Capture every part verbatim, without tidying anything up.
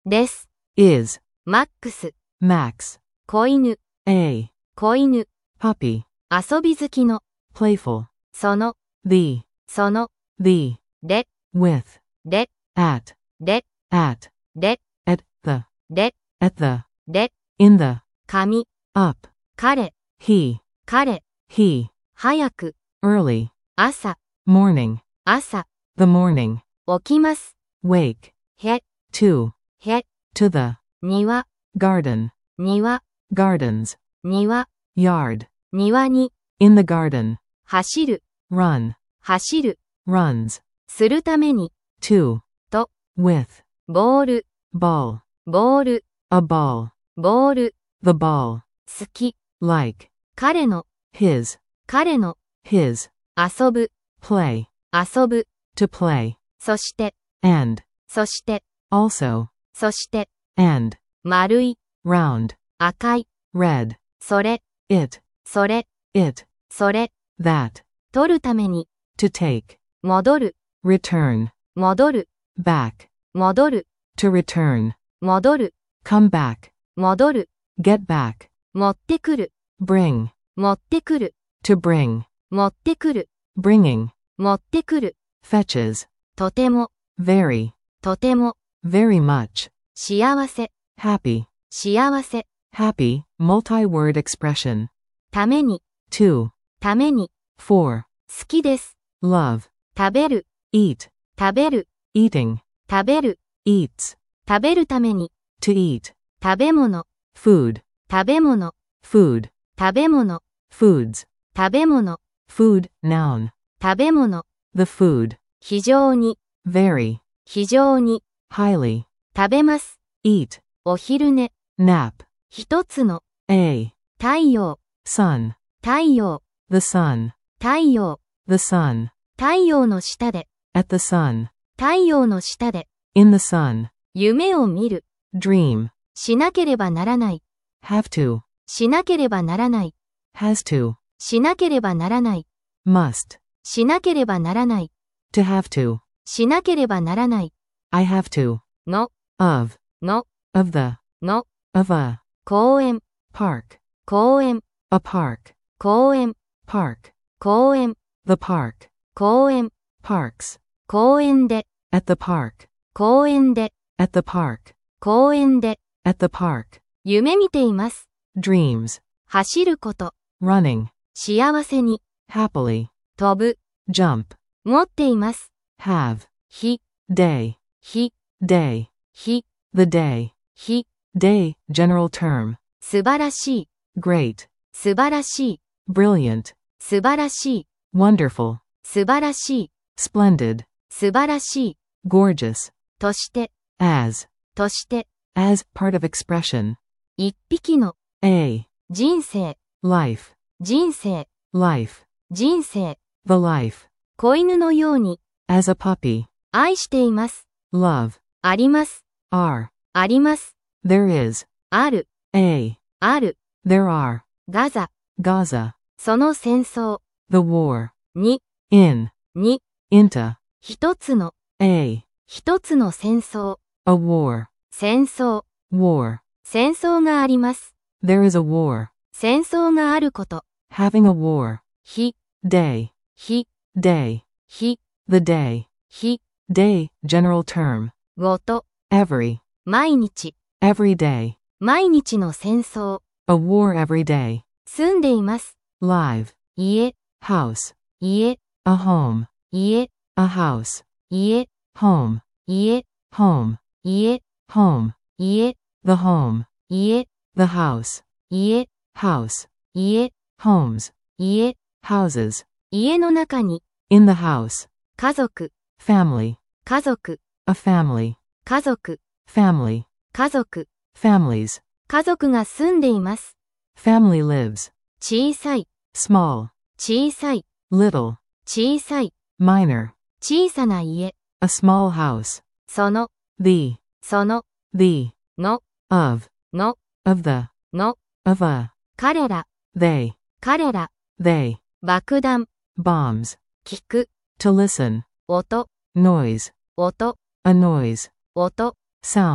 です。 is, マックス、 max, 子犬、 a, 子犬、 puppy, 遊び好きの、 playful, その、 the, その、 the, で、 with, で、 at, で、 at, で、 at the, で、 at the, で、 in the, 髪、 up, 彼、 he, 彼、 he, 早く、 early, 朝、 morning, 朝、 the morning, 起きます、 wake, へ、 to, へ、 to the, 庭、 garden, 庭、 gardens, 庭、 yard, 庭に、 in the garden, 走る、 run, 走る、 runs, するために、 to, と、 with, ボール、 ball, ボール、 a ball, ボール、 the ball, 好き、 like, 彼の、 his, 彼の、 his, 遊ぶ、 play, 遊ぶ、 to play, そして、 and, そして、 also, そして、 and, 丸い、 round, 赤い、 red, それ、 it, それ、 it, それ、 that, 取るために、 to take, 戻る、 return, 戻る、 back, 戻る、 to return, 戻る、 come back, 戻る、 get back, 持ってくる、 bring, 持ってくる、 to bring, 持ってくる、 bringing, 持ってくる、 fetches, とても、 very, とても、 very much, 幸せ、 happy, 幸せ、 happy, multi-word expression, ために、 to, ために、 for, 好きです、 love, 食べる、 eat, 食べる、 eating, 食べる、 eats, 食べるために、 to eat, 食べ物、 food, 食べ物、 food, 食べ物、 foods, 食べ物、 food, noun, 食べ物、 the food, 非常に、 very, 非常に、 highly, 食べます、 eat, お昼寝、 nap, 一つの、 a, 太陽、 sun, 太陽、 the sun, 太陽、 the sun, 太陽の下で、 at the sun, 太陽の下で、 in the sun, 夢を見る、 dream, しなければならない、 have to, しなければならない、 has to, しなければならない、 must, しなければならない、 to have to, しなければならない、 I have to, の、 of, の、 of the, の、 of a, 公園、 park, 公園、 a park, 公園、 park, 公園、 the park, 公園、 parks, 公園で、 at the park, 公園で、 at the park, 公園で、 at the park, 夢見ています。 dreams, 走ること、 running, 幸せに、 happily, 飛ぶ、 jump, 持っています。 have, 日、 day, 日、 day, 日、 the day, 日、 day, general term, 素晴らしい、 great, 素晴らしい、 brilliant, 素晴らしい、 wonderful, 素晴らしい、 splendid, 素晴らしい、 gorgeous, として、 as, として、 as part of expression, 一匹の、 a, 人生、 life, 人生、 life, 人生、 the life, 子犬のように、 as a puppy, 愛しています。 love, あります、 are, あります、 there is, ある、 a, ある、 there are, ガザ、 Gaza, その戦争、 the war, に、 in, に、 into, 一つの、 a, 一つの戦争、 a war, 戦争、 war, 戦争があります。 there is a war, 戦争があること、 having a war, 日、 day, 日、 day, 日、 the day, 日、 day, general term, ごと、 every, 毎日、 every day, 毎日の戦争、 a war every day, 住んでいます。 live, 家、 house, 家、 a home, 家、 a house, 家、 home, 家、 home, 家、 home, 家、 the home, 家、 the house, 家、 house, 家、 homes, 家、 houses, 家の中に、 in the house, 家族、 family, 家族、 a family, 家族、 family, 家族、 families, 家族が住んでいます。 family lives, 小さい、 small, 小さい、 little, 小さい、 minor, 小さな家、 a small house, その、 the, その、 the, の、 of, の、 of the, の、 of a, 彼ら、 they, 彼ら、 they, 爆弾、 bombs, 聞く、 to listen, 音、 noise, 音、 a noise, 音、 sound,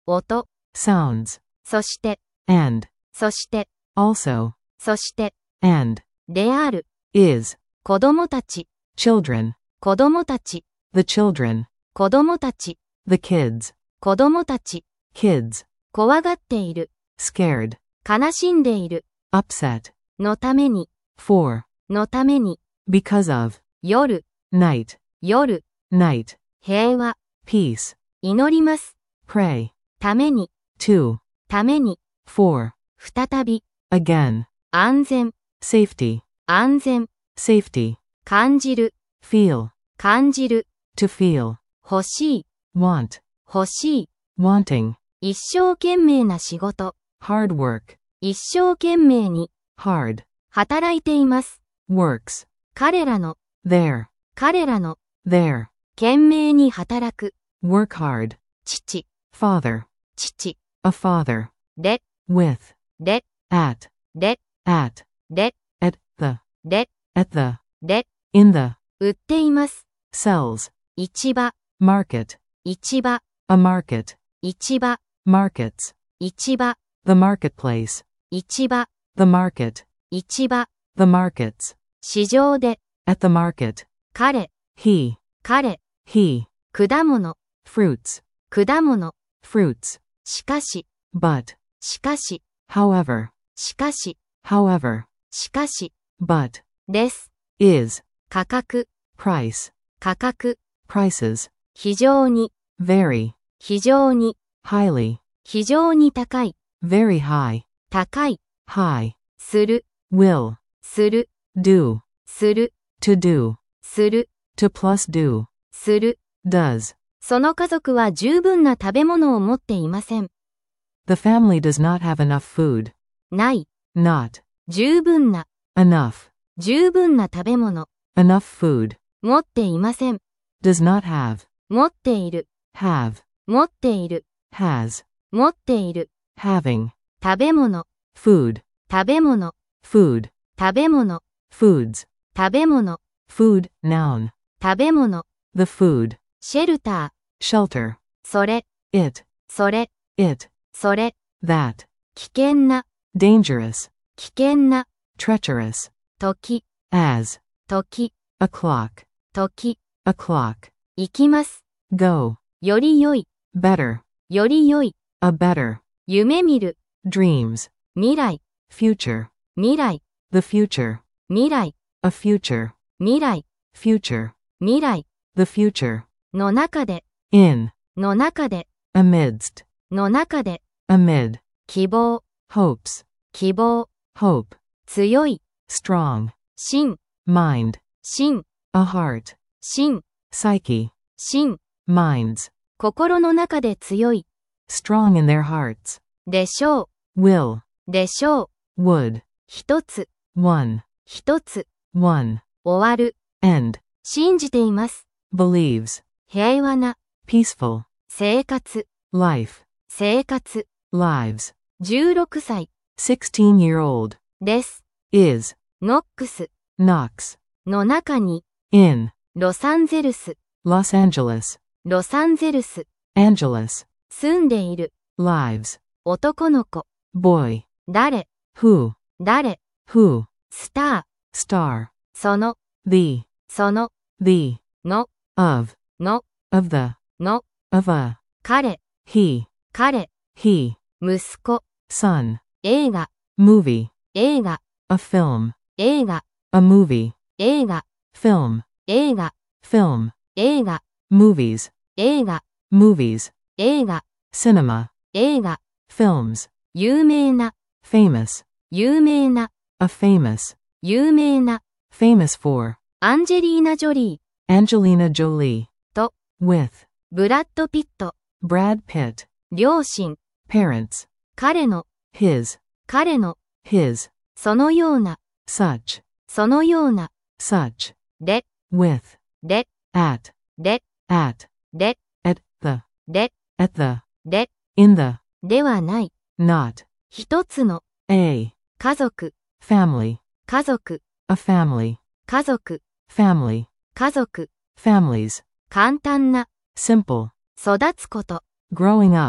音、 sounds, そして、 and, そして、 also, そして、 and, である、 is, 子供たち、 children, 子供たち、 the children, 子供たち、 the kids, 子供たち、 kids, 怖がっている、 scared, 悲しんでいる、 upset, のために、 for, のために、 because of, 夜、 night, 夜、 night, 平和、 peace, 祈ります、 pray, ために、 to, ために、 for, 再び、 again, 安全、 safety, 安全、 safety, 感じる、 feel, 感じる、 to feel, 欲しい、 want, 欲しい、 wanting, 一生懸命な仕事、 hard work, 一生懸命に、 hard, 働いています。 works, 彼らの、 there, 彼らの、 there, 懸命に働く、 work hard, 父、 father, 父、 a father, で、 with, で、 at, で、 at, で、 at the, で、 at the, で、 in the, 売っています。 sells, 市場、 market, 市場、 a market, 市場、 markets, 市場、 the marketplace, 市場、 the market, 市場、 the markets, 市場で、 at the market, 彼、 he, 彼、 he, 果物、 fruits, 果物、 fruits, しかし、 but, しかし、 however, しかし、 however, しかし、 but, です。 is, 価格、 price, 価格、 prices, 非常に、 very, 非常に、 highly, 非常に高い、 very high, 高い、 high, する、 will, する、 do, する、 to do, する、 to plus do, する。 does. その家族は十分な食べ物を持っていません。 The family does not have enough food. ない、 Not, 十分な、 enough, 十分な食べ物、 enough food, 持っていません。 does not have, 持っている、 have, 持っている、 has, 持っている。 having, 食べ物、 food, 食べ物、 food, 食べ物、 foods, 食べ物、 food, noun, 食べ物、 the food, シェルター、 shelter, それ、 it, それ、 it, それ、 that, 危険な、 dangerous, 危険な、 treacherous, 時、 as, 時、 a clock, 時、 a clock, 行きます。 go, より良い、 better, より良い、 a better, 夢見る、 dreams, 未来、 future, 未来、 the future, 未来、 a future, 未来、 future, 未来、 the future, の中で、 in, の中で、 amidst, の中で、 amid, 希望、 hopes, 希望、 hope, 強い、 strong, 心、 mind, 心、 a heart, 心、 psyche, 心、 minds, 心の中で強い、 strong in their hearts, でしょ will, う、でしょう、 would, 一つ、 one, 一つ、 one, 終わる、 end, 信じています。 believes, 平和な、 peaceful, 生活、 life, 生活、 lives, じゅうろくさい、 sixteen year old, です。 is, ノックス、 knocks, の中に、 in, ロサンゼルス、 Los Angeles, ロサンゼルス、 Angeles, 住んでいる、 lives, 男の子、 boy, 誰、 who, 誰、 who, スター、 star, その、 the, その、 the, の、 of, の、 of the, の、 of a, 彼、 he, 彼、 he, 息子、 son, 映画、 movie, 映画、 a film, 映画、 a movie, 映画、 film, 映画、 film, 映画、 movies, 映画、 movies, 映画、 cinema, 映画、 films, 有名な、 famous, 有名な、 a famous, 有名な、 famous for, アンジェリーナ・ジョリ Angelina Jolie, と、 with, ー、ブラッド・ピット、 Brad Pitt, 両親、 parents, 彼の、 his, 彼の、 his, そのような、 such, そのような、 such, で、 with, で、 at, で、 at, で、 at the, で、 at the, で、 in the, ではない。 not, 一つの、 a, 家族、 family, 家族、 a family, 家族、 family, 家族、 families, 簡単な、 simple, 育つこと、 growing up,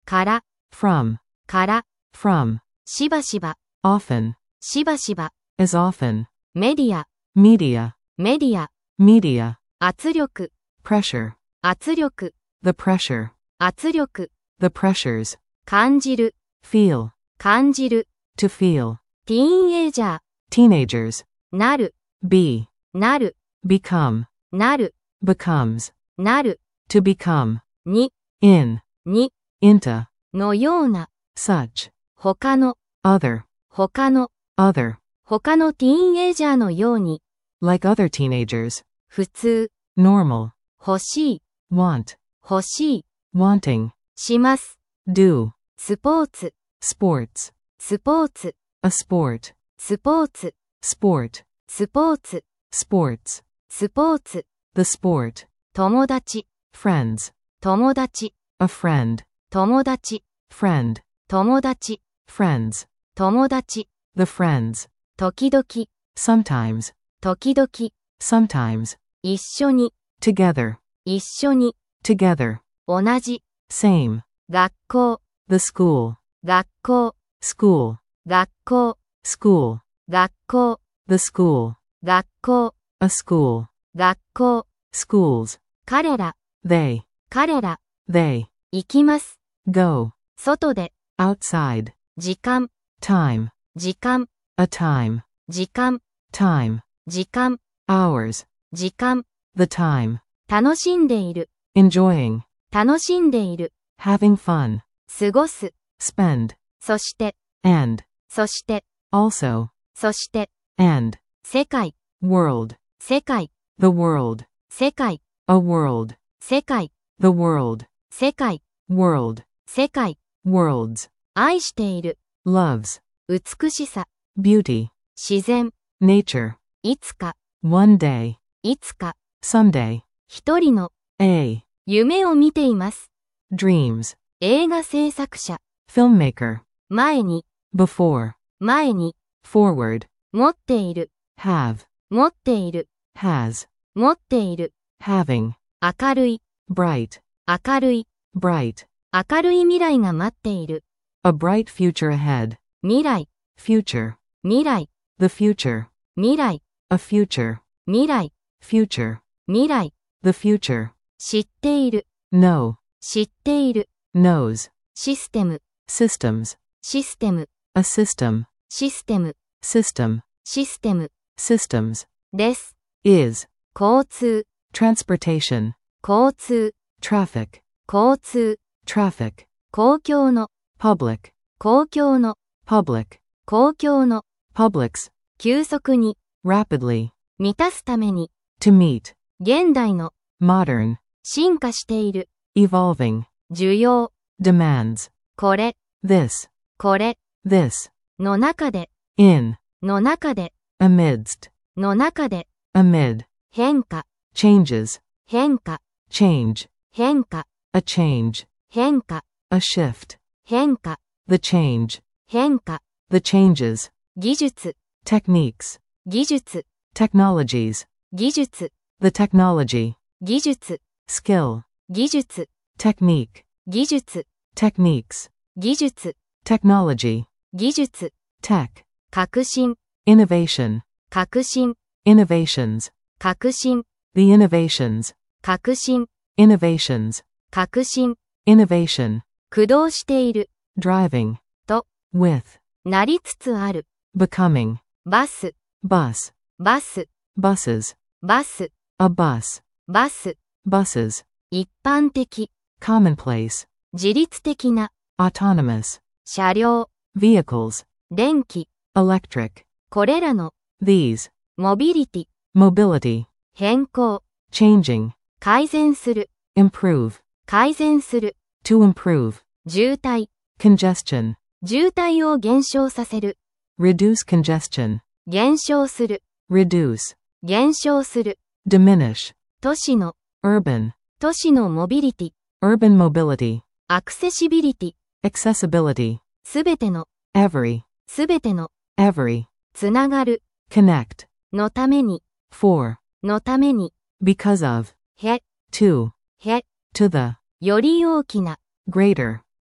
から、 from, から、 from, しばしば、 often, しばしば、 as often, メディア、 media, メディア、 media, 圧力、 pressure, 圧力、 the pressure, 圧力、 the pressures, 感じる、 feel, 感じる、 to feel, ティーンエイジャー、 teenagers, なる、 be, なる、 become, なる、 becomes, なる、 to become, に、 in, に、 into, のような、 such, 他の、 other, 他の、 other, 他のティーンエイジャーのように、 like other teenagers, 普通、 normal, 欲しい、 want, 欲しい、 wanting, します、 do, スポーツ、 sports, スポーツ、 a sport, スポーツ、 sport, スポーツ、 sports, スポーツ、 the sport, 友達、 friends, 友達、 a friend, 友達、 friend, 友達、 friends, 友達、 the friends, 時々、 sometimes, 時々、 sometimes, 一緒に、 together, 一緒に、 together, 同じ、 same, 学校、 the school, 学校、 school, 学校、 school, 学校、 the school, 学校、 a school, 学校、 schools, 彼ら、 they, 彼ら、 they, 行きます、 go, 外で、 outside, 時間、 time, 時間、 a time, 時間、 time, 時間、 hours, 時間、 the time, 楽しんでいる、 enjoying, 楽しんでいる、 having fun, 過ごす、 spend, そして、 and, そして、 also, そして、 and, 世界、 world, 世界、 the world, 世界、 a world, 世界、 the world, 世界、 world, 世界、 worlds, 愛している、 loves, 美しさ、 beauty, 自然、 nature, いつか、 one day, いつか、 someday, 一人の、 a, 夢を見ています。 dreams, 映画制作者、 filmmaker, 前に、 before, 前に、 forward, 持っている、 have, 持っている、 has, 持っている、 having, 明るい、 bright, 明るい、 bright, 明るい未来が待っている。 a bright future ahead, 未来、 future, 未来、 the future, 未来、 a future, 未来、 future, 未来、 the future, 知っている、 know, 知っている、 knows, システム、 systems, システム、 a system, システム、 system, システム、 systems, です。 is, 交通、 transportation, 交通、 traffic, 交通、 traffic, 公共の、 public, 公共の、 public, 公共の、 publics, 急速に、 rapidly, 満たすために、 to meet, 現代の、 modern, 進化している、 evolving, 需要、 demands, これ、 this, これ、 this, の中で、 in, の中で、 amidst, の中で、 amid, 変化、 changes, 変化、 change, 変化、 a change, 変化、 a shift, 変化、 the change, 変化、 the changes, 技術、 techniques, 技術、 technologies, 技術、 the technology, 技術、 skill, 技術、 technique, 技術、 techniques, 技術、 technology, 技術、 tech, 革新、 innovation, 革新、 innovations, 革新、 the innovations, 革新、 innovations, 革新、 innovation, 駆動している、 driving, と、 with, なりつつある、 becoming, バス、 bus, バス、 buses, バス、 a bus, バス、 buses, 一般的、 commonplace, 自律的な、 autonomous, 車両、 vehicles, 電気、 electric, これらの、 these, モビリティ、 mobility, 変更、 changing, 改善する、 improve, 改善する、 to improve, 渋滞、 congestion, 渋滞を減少させる、 reduce congestion, 減少する、 reduce, 減少する、 diminish, 都市の、 urban, 都市のモビリティ、 urban mobility, アクセシビリティ、 accessibility, すべての、 every, すべての、 every, つながる、 connect, のために、 for, のために、 because of, へ、 to, へ、 to the, より大きな、 greater,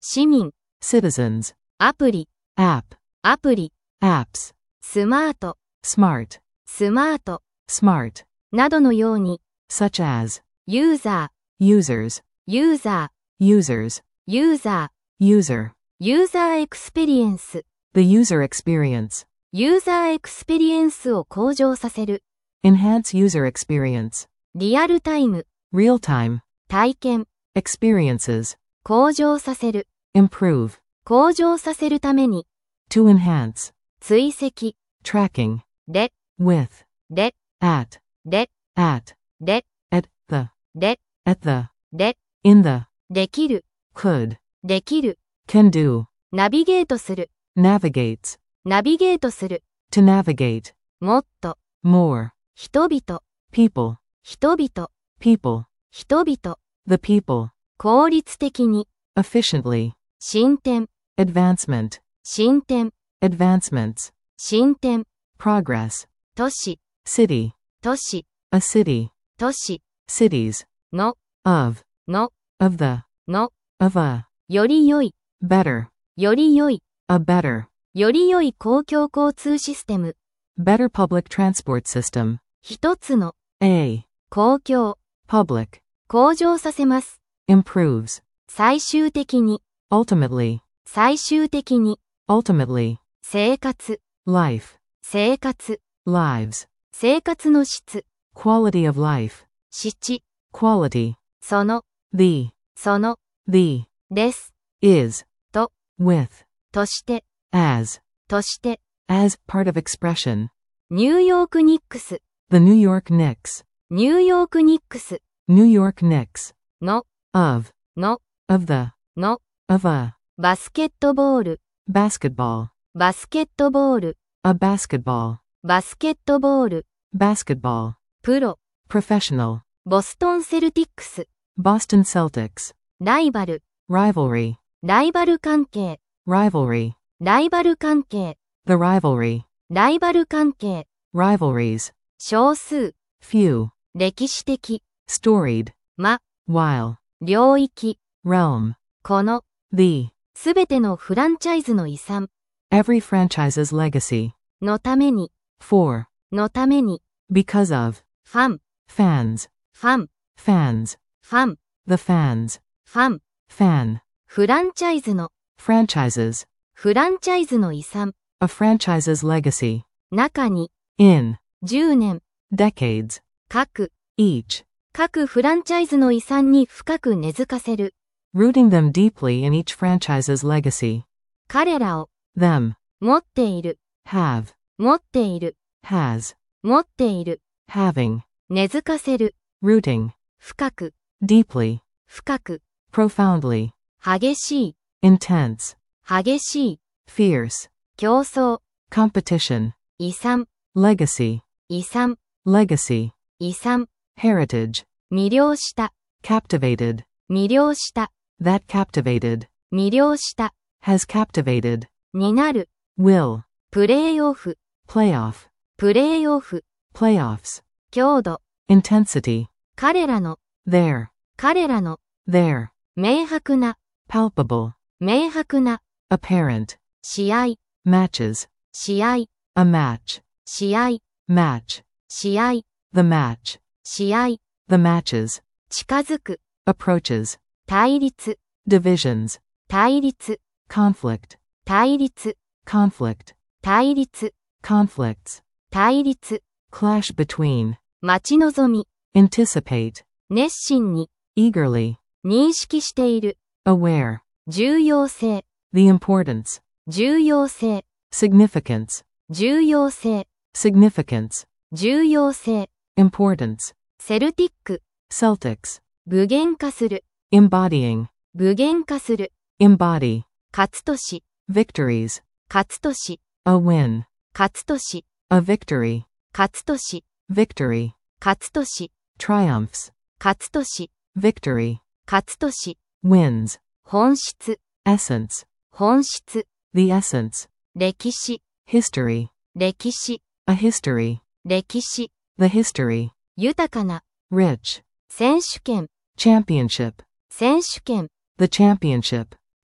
市民、 citizens, アプリ、 app, アプリ、 apps, スマート、 smart, スマート、 smart, などのように、 such as, ユーザ users, ー、ユーザ users, ー、ユーザ user, ー、ユーザーエクスペリエンス、 the user experience, ユーザーエクスペリエンスを向上させる、 enhance user experience, リアルタイム、 real time, 体験、 experiences, 向上させる、 improve, 向上させるために、 to enhance, 追跡、 tracking, で、 with, で、 at, で、 at, で、 at the, で、 at the, で、 in the, できる、 could, できる、 can do, ナビゲートする、 navigates, ナビゲートする、 to navigate, もっと、 more, 人々、 people, 人々、 people, 人々、 the people, 効率的に、 efficiently, 進展、 advancement, 進展、 advancements, 進展、 progress, 都市、 city, 都市、 a city, 都市、 cities, の、 of, の、 of the, の、 of a, より良い、 better, より良い、 a better, より良い公共交通システム、 better public transport system, 一つの、 a, 公共、 public, 向上させます。 improves, 最終的に、 ultimately, 最終的に、 ultimately, 生活、 life, 生活、 lives, 生活の質、 quality of life, 質、 quality, その、 the, その、 the, です、 is, と、 with, として、 as, として、 as part of expression, ニューヨークニックス、 the New York Knicks, ニューヨークニックス、 New York Knicks, の、 of, の、 of the, の、 of a, バスケットボール、 basketball, バスケットボール、 a basketball, バスケットボール、 basketball, プロ、 professional, ボストンセルティックス、 Boston Celtics, ライバル、 rivalry, ライバル関係、 rivalry, ライバル関係、 the rivalry, ライバル関係、 rivalries, 少数、 few, 歴史的、 storied, ま、 while, 領域、 realm, この、 the, すべてのフランチャイズの遺産、 every franchise's legacy, のために、 for, のために、 because of, ファン、 fans, ファン、 fans, ファン、 the fans, ファン、 fan, フランチャイズの、 franchises, フランチャイズの遺産、 a franchise's legacy, 中に、 in, じゅうねん、 decades, 各、 each, 各フランチャイズの遺産に深く根付かせる、 rooting them deeply in each franchise's legacy, 彼らを、 them, 持っている、 have, 持っている、 has, 持っている、 having, 根付かせる、 rooting, 深く、 deeply, 深く、 profoundly, 激しい、 intense, 激しい、 fierce, 競争、 competition, 遺産、 legacy, 遺産、 legacy, 遺産、 heritage, 魅了した、 captivated, 魅了した、 that captivated, 魅了した、 has captivated, になる、 will, プレイオフ、 playoff, プレイオフ、 playoffs, 強度、 intensity, 彼らの、 their, 彼らの、 their, 明白な、 palpable, 明白な、 apparent, 試合、 matches, 試合、 a match, 試合、 match, 試合、 the match, 試合、 the matches, 近づく、 approaches, 対立、 divisions, 対立、 conflict, 対立、 conflict, 対立、 conflicts, 対立、 clash between, 待ち望み、 anticipate, 熱心に、 eagerly, 認識している、 aware, 重要性、 the importance, 重要性、 significance, 重要性、 significance, 重要性、 importance, セルティック、 Celtics, 具現化する、 embodying, 具現化する、 embody, 勝つとし、 victories, 勝つとし、 a win, 勝つとし、 a victory, 勝つとし、 victory, 勝つとし、 triumphs, 勝つとし、 victory, 勝つとし、 wins, 本質、 essence, 本質、 the essence, 歴史、 history, 歴史、 a history, 歴史、 the history, 豊かな、 rich, 選手権、 championship, 選手権、 the championship,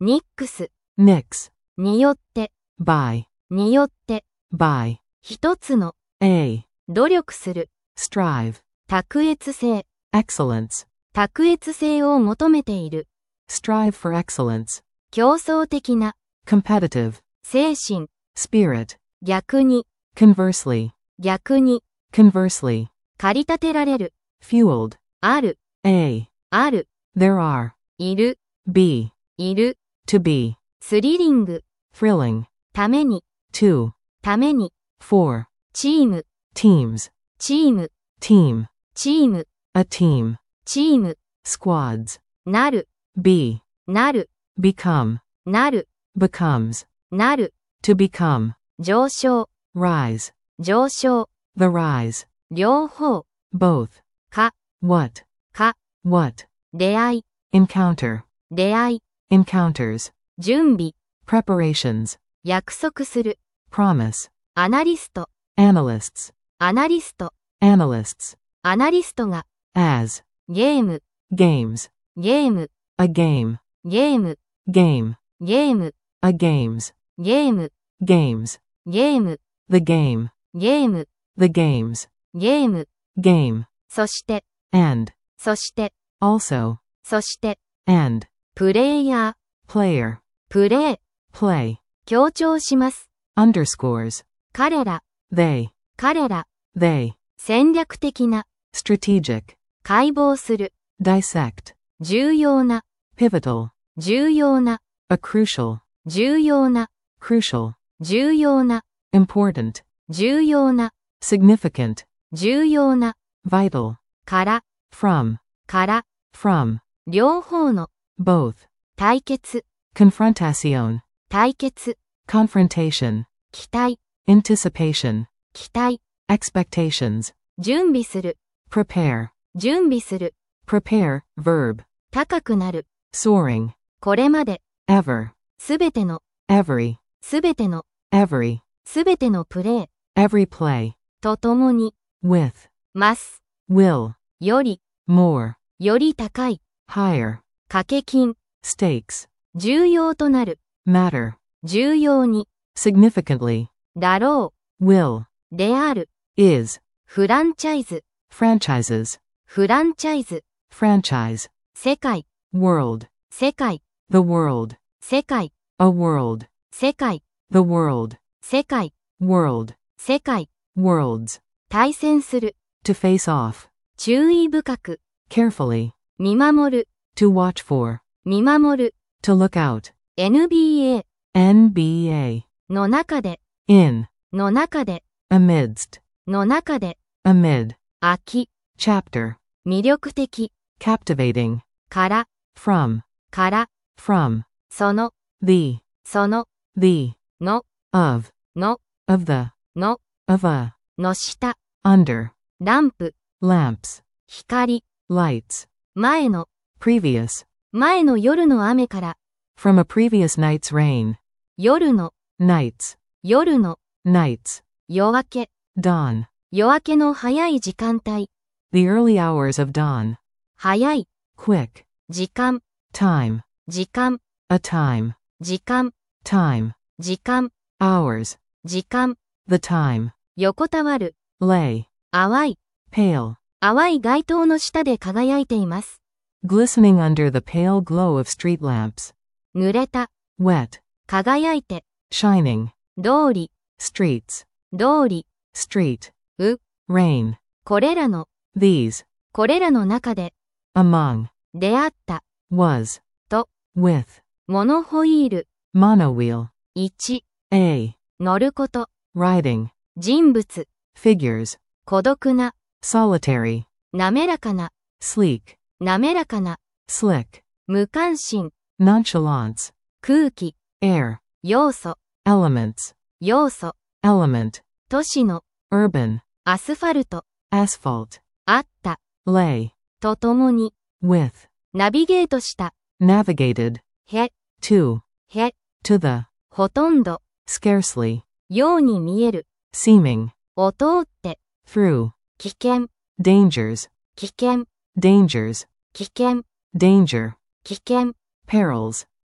ニックス、 nix, によって、 by, によって、 by, 一つの、 a, 努力する、 strive, 卓越性、 excellence, 卓越性を求めている、 strive for excellence, 競争的な、 competitive, 精神、 spirit, 逆に、 conversely, 逆に、 conversely, 駆り立てられる、 fueled, ある、 a, ある、 there are, いる、 be, いる、 to be, スリリング、 thrilling, ために、 to, ために、 for, チーム、 teams, チーム、 team, チーム、 a team, チーム、 squads, なる、 be, なる、 become, なる、 becomes, なる、 to become, 上昇、 rise, 上昇、 the rise, 両方、 both, か、 what, か、 what, 出会い、 encounter, 出会い、 encounters, 準備、 preparations, 約束する、 promise, アナリスト、 analysts, アナリスト、 analysts, アナリストが、 as, ゲーム、 games, ゲーム、 a game, ゲーム、 game, ゲーム、 a games, ゲーム、 games, ゲーム、 the game, ゲーム、 the games, ゲーム、 game, そして、 and, そして、 also, そして、 and, プレイヤー、 player, プレイ、 play, 強調します。 underscores, 彼ら、 they, 彼ら、 they, 戦略的な、 strategic, 解剖する、 dissect, 重要な、 pivotal, 重要な、 a crucial, 重要な、 crucial, 重要な、 important, 重要な、 significant, 重要な、 vital, から、 from, から、 from, 両方の、 both, 対決、 confrontation, 対決、 confrontation, 期待、 anticipation, 期待、 expectations, 準備する、 prepare, 準備する、 prepare, verb, 高くなる、 soaring, これまで、 ever, すべての、 every, すべての、 every, すべてのプレイ、 every play, とともに、 with, ます、 will, より、 more, より高い、 higher, 掛け金、 stakes, 重要となる、 matter, 重要に、 significantly, だろ will, う、である、 is, フランチャイズ、 franchises, フランチャイズ、 franchise, 世界、 world, 世界、 the world, 世界、 a world, 世界、 the world, 世界、 world, 世界、 worlds, 対戦する、 to face off, 注意深く、 carefully, 見守る、 to watch for, 見守る、 to look out, エヌビーエー N B A, の中で、 in, の中で、 amidst, の中で、 amid, 秋、 chapter, 魅力的、 captivating, から、 from, から、 from, その、 the, その、 the, の、 of, の、 of the, の、 of a, の下、 under, ランプ、 lamps, 光、 lights, 前の、 previous, 前の夜の雨から、 from a previous night's rain, 夜の、 nights, 夜の、 nights, 夜明け、 dawn, 夜明けの早い時間帯、 the early hours of dawn, 早い、 quick, 時間、 time, 時間、 a time, 時間、 time, 時間、 hours, 時間、 the time, 横たわる、 lay, 淡い、 pale, 淡い街灯の下で輝いています。 glistening under the pale glow of street lamps, 濡れた、 wet, 輝いて、 shining, 通り、 streets, 通り、 street, う、 rain, これらの、 these, これらの中で、 among, 出会った、 was, と、 with, モノホイール、 monowheel, いち、 a, 乗ること、 riding, 人物、 figures, 孤独な、 solitary, 滑らかな、 sleek, 滑らかな、 slick, 無関心、 nonchalance, 空気、 air, 要素、 elements, 要素、 element, 都市の、 urban, アスファルト、 asphalt, あった、 lay, とともに、 with, ナビゲートした、 navigated, へ、 to, へ、 to the, ほとんど、 scarcely, ように見える、 seeming, を通って、 through, 危険、 dangers, 危険、 dangers, 危険、 danger, 危険、 perils,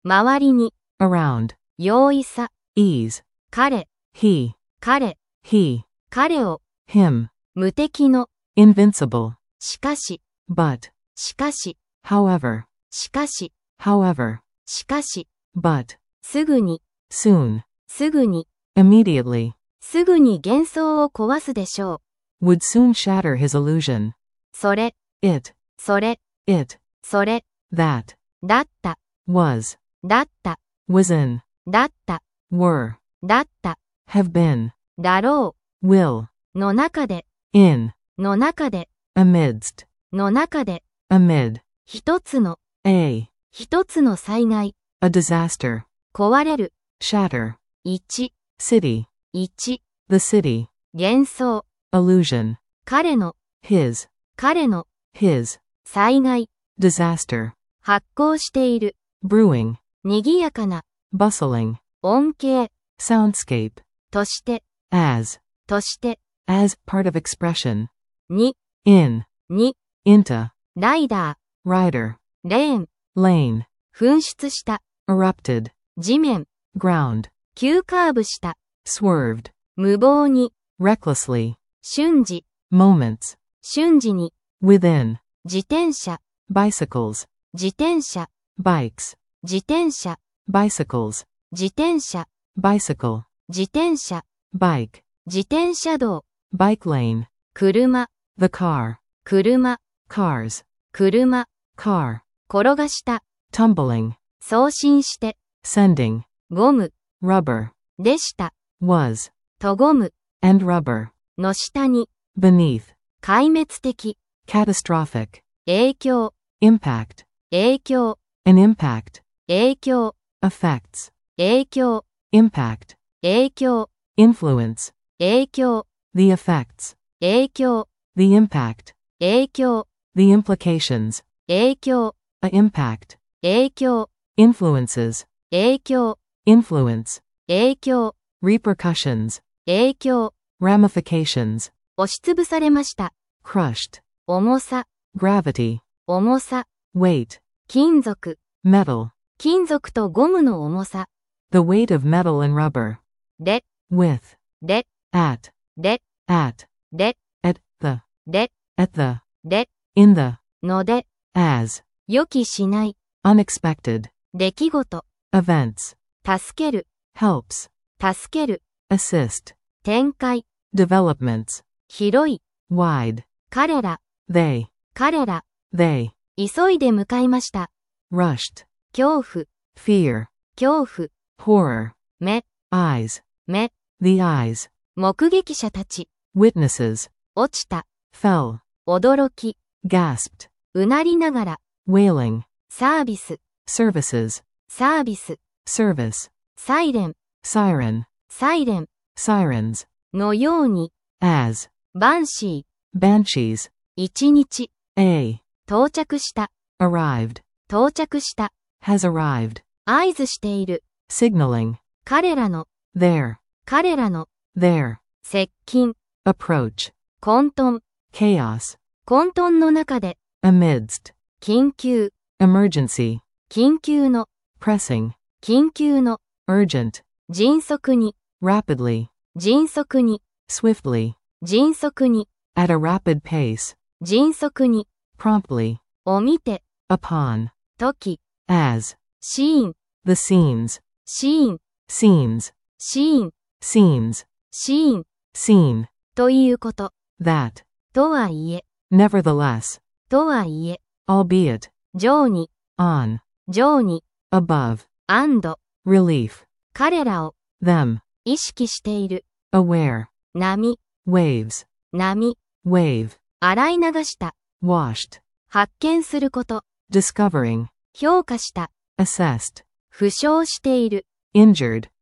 周りに、 around, 容易さ、 ease, 彼、 he, 彼、 he, 彼を、 him, 無敵の、 invincible, しかし、 but, しかし、 however, しかし、 however, しかし、 but, すぐに、 soon, すぐに、 immediately, すぐに幻想を壊すでしょう。 would soon shatter his illusion. それ、 It, それ、 it, それ、 that, だった、 was, だった、 was in, だった、 were, だった、 have been, だろ will, う、の中で、 in, の中で、 amidst, の中で、 amid, 一つの、 a, 一つの災害、 a disaster, 壊れる、 shatter, 一、 city, 一、 the city, 幻想、 illusion, 彼の、 his, 彼の、 his, 災害、 disaster, 発行している、 brewing, 賑やかな、 bustling, 恩恵、 soundscape, として、 as, として、 as part of expression, に、 in, に、 into, ライダ rider, ー、レーン、 lane, 噴出した、 erupted, 地面、 ground, 急カーブした、 swerved, 無謀に、 recklessly, 瞬時、 moments, 瞬時に、 within, 自転車、 bicycles, 自転車、 bikes, 自転車、 bicycles, 自転車、 bicycle, 自転車、 bike, 自転車道、 bike lane, 車、 the car, 車、 cars, 車、 car, 転がした、 tumbling, 送信して、 sending, ゴム、 rubber, でした、 was, とゴム、 and rubber, の下に、 beneath, 壊滅的、 catastrophic, 影響、 impact, 影響、 an impact, 影響、 effects, 影響、 impact, 影響、 influence, 影響、 the effects, 影響、 the impact, 影響、 the implications, 影響、 a impact, 影響、 influences, 影響、 influence, 影響、 repercussions, 影響、 ramifications, 押しつぶされました。 crushed, 重さ、 gravity, 重さ、 weight, 金属、 metal, 金属とゴムの重さ、 the weight of metal and rubber, で、 with, で、 at, で、 at, で、 at the, で、 at the, で、 in the, ので、 as, 予期しない、 unexpected, 出来事、 events, 助ける、 helps, 助ける、 assist, 展開、 developments, 広い、 wide, 彼ら、 they, 彼ら、 they, 急いで向かいました。 rushed, 恐怖、 fear, 恐怖、 horror, 目、 eyes, 目、 the eyes, 目撃者たち、 witnesses, 落ちた、 fell, 驚き、 gasped, うなりながら、 wailing, サービス、 services, サービス、 service, サイレン、 siren, サイレン、 sirens, のように、 as, バンシー、 banshees, 一日、 a, 到着した、 arrived, 到着した、 has arrived, 合図している、 signaling, 彼らの、 there, 彼らの、 there, 接近、 approach, 混沌、 chaos, 混沌の中で、 amidst, 緊急、 emergency, 緊急の、 pressing, 緊急の、 urgent, 迅速に、 rapidly, 迅速に、 swiftly, 迅速に、 at a rapid pace, 迅速に、 promptly, を見て、 upon, 時、 as, シーン、 the scenes, シーン、 scenes, シーン、 scenes, シーン、 scene, ということ。 that, とはいえ、 nevertheless, とはいえ、 albeit, 上に、 on, 上に、 above, アンド、 relief, 彼らを、 them, 意識している、 aware, 波、 waves, 波、 wave, 洗い流した、 washed, 発見すること、 discovering, 評価した、 assessed, 負傷している、 injured,